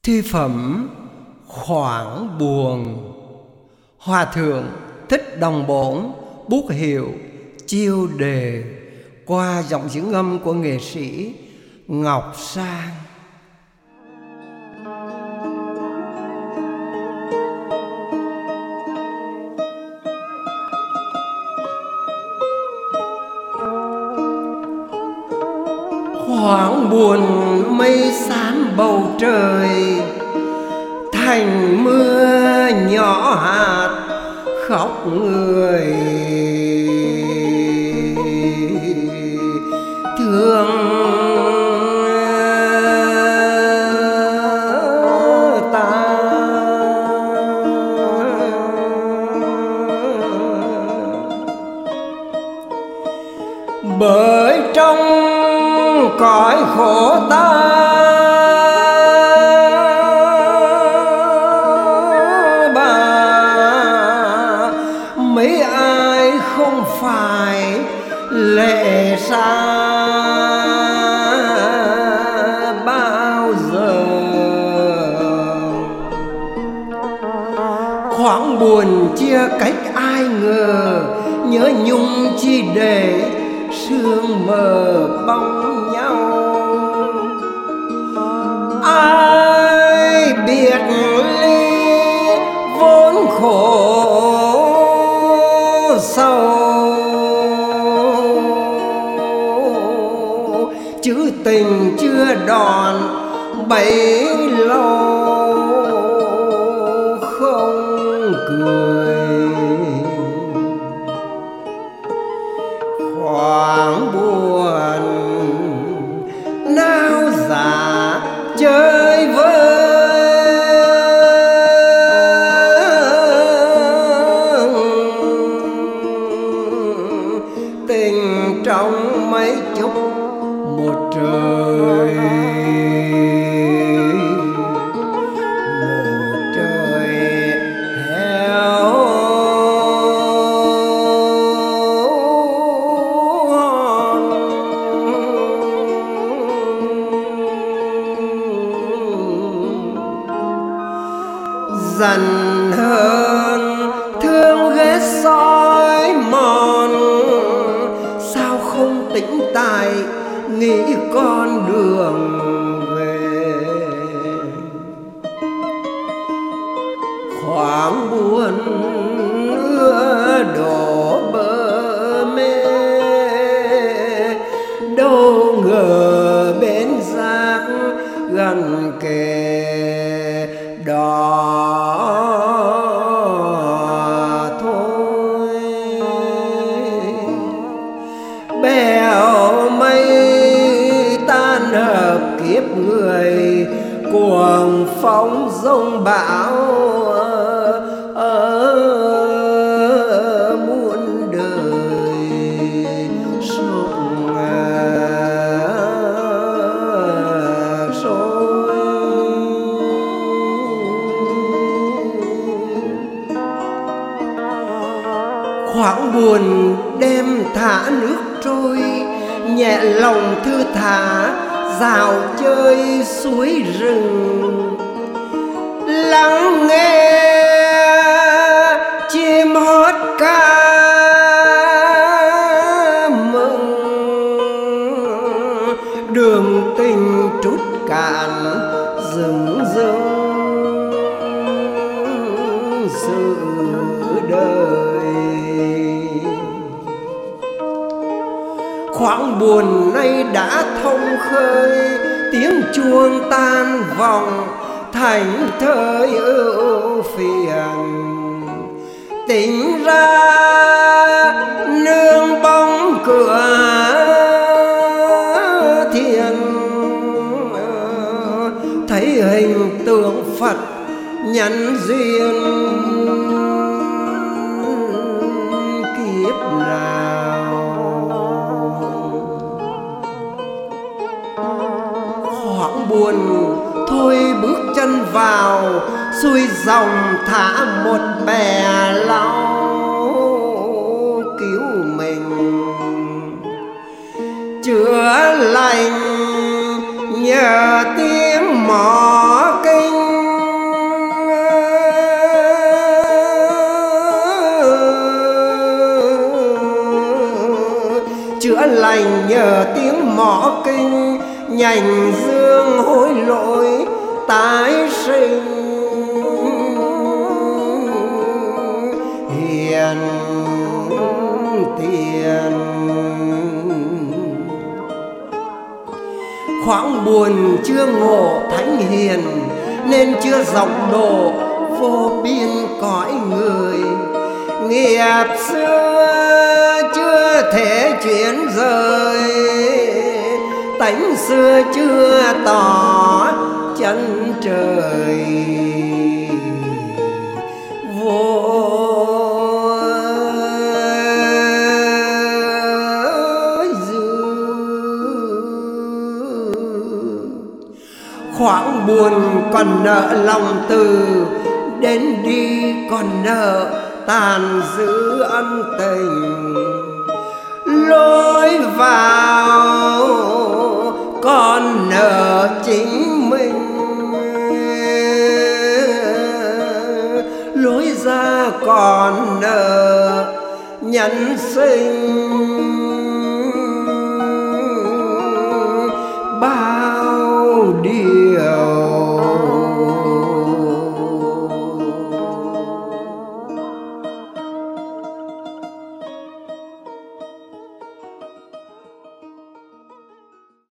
Thi phẩm Khoảng Buồn. Hòa thượng Thích Đồng Bổn bút hiệu chiêu đề qua giọng diễn âm của nghệ sĩ Ngọc Sang. Khoảng buồn mây xám bầu trời, thành mưa nhỏ hạt khóc người thương ta. Bởi trong cõi khổ ta mấy ai không phải lệ xa bao giờ. Khoảng buồn chia cách ai ngờ, nhớ nhung chi để sương mờ bóng nhau. Ai biệt ly vốn khổ sâu, chữ tình chưa đòn bấy lâu không cười. Khoảng buồn nao giả chơi vơi, tình trong mấy chục một trời, một trời heo hon. Dần hơn thương ghét soi mòn, sao không tĩnh tại nghĩ con đường về. Khoảng buồn ưa đổ bờ mê, đâu ngờ bến rác gần kề đó thôi. Bèo mây tan hợp kiếp người, cuồng phong giông bão ở muôn đời sụp sôi. Khoảng buồn đêm thả nước trôi, nhẹ lòng thư thả dạo chơi suối rừng. Lắng nghe chim hót ca mừng, đường tình trút cạn rừng rừng sự đời. Khoảng buồn nay đã thông khơi, tiếng chuông tan vòng thành thơi ưu phiền. Tỉnh ra nương bóng cửa thiền, thấy hình tượng Phật nhân duyên kiếp nào. Khoảng buồn thôi bước chân vào, xuôi dòng thả một bè lau cứu mình. Chữa lành nhờ tiếng mõ kinh lành nhờ tiếng mõ kinh, nhành dương hối lỗi tái sinh. Hiền tiền khoáng buồn chưa ngộ thánh hiền, nên chưa rộng độ vô biên cõi người. Nghiệp xưa chưa thể chuyển rời, tánh xưa chưa tỏ chân trời. Vô khoáng buồn còn nợ lòng từ, đến đi còn nợ tàn giữ ân tình. Lối vào còn nợ chính mình, lối ra còn nợ nhân sinh.